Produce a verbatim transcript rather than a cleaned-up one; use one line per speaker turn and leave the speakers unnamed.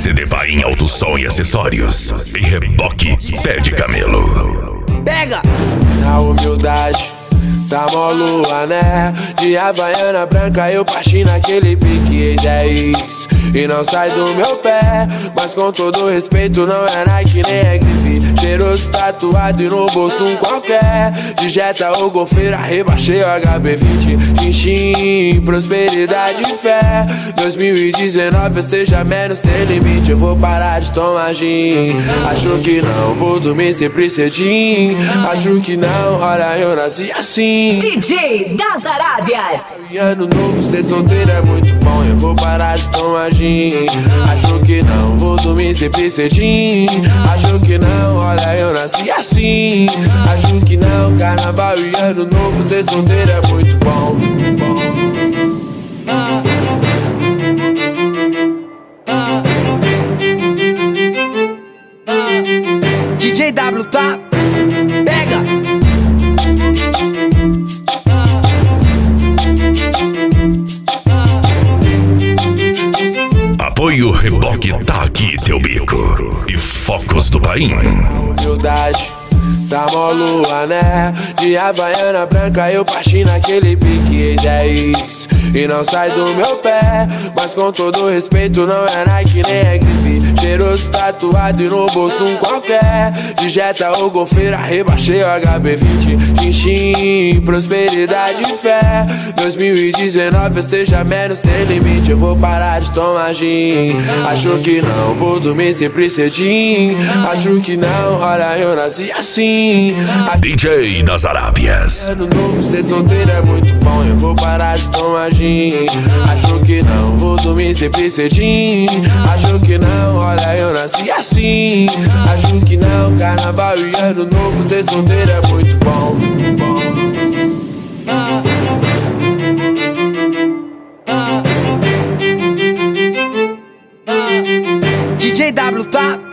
C D Paim Alto Som e Acessórios. E Reboque Pé de Camelo.
Pega!
Na humildade, tá mó lua, né? De Havaiana branca eu parti naquele pique dez e não sai do meu pé. Mas com todo respeito não é Nike nem é grife. Cheiroso tatuado e no bolso um qualquer. De Jetta ou golfeira rebaixei o H B vinte. Xinxim, prosperidade e fé. dois mil e dezenove eu seja menos sem limite. Eu vou parar de tomar gin. Acho que não, vou dormir sempre cedinho. Acho que não, olha eu nasci assim.
D J das Arábias.
Ano novo, ser solteiro é muito bom. Eu vou parar de tomar gin. Acho que não, vou dormir sempre cedinho. Acho que não, olha eu nasci assim. Acho que não, carnaval e ano novo, ser solteiro é muito bom.
D J W, tá? Pega!
Apoio Reboque, tá aqui teu bico. E Focos do Paim.
Humildade, tá mó lua, né? De Havaiana branca eu parti naquele pique dez e não sai do meu pé. Mas com todo respeito não é Nike nem é grife. Cheiroso tatuado e no bolso um qualquer. De Jetta ou golfeira rebaixei o H B vinte. Xinxim, prosperidade e fé. dois mil e dezenove eu seja menos sem limite. Eu vou parar de tomar gin. Acho que não, vou dormir sempre cedinho. Acho que não, olha eu nasci assim.
D J das Arábias.
Ano novo, ser solteiro é muito bom. Eu vou parar de tomar gin. Acho que não, vou dormir sempre cedinho. Acho que não, olha eu nasci assim. Acho que não, carnaval e ano novo, ser solteiro é muito bom.
D J W, tá?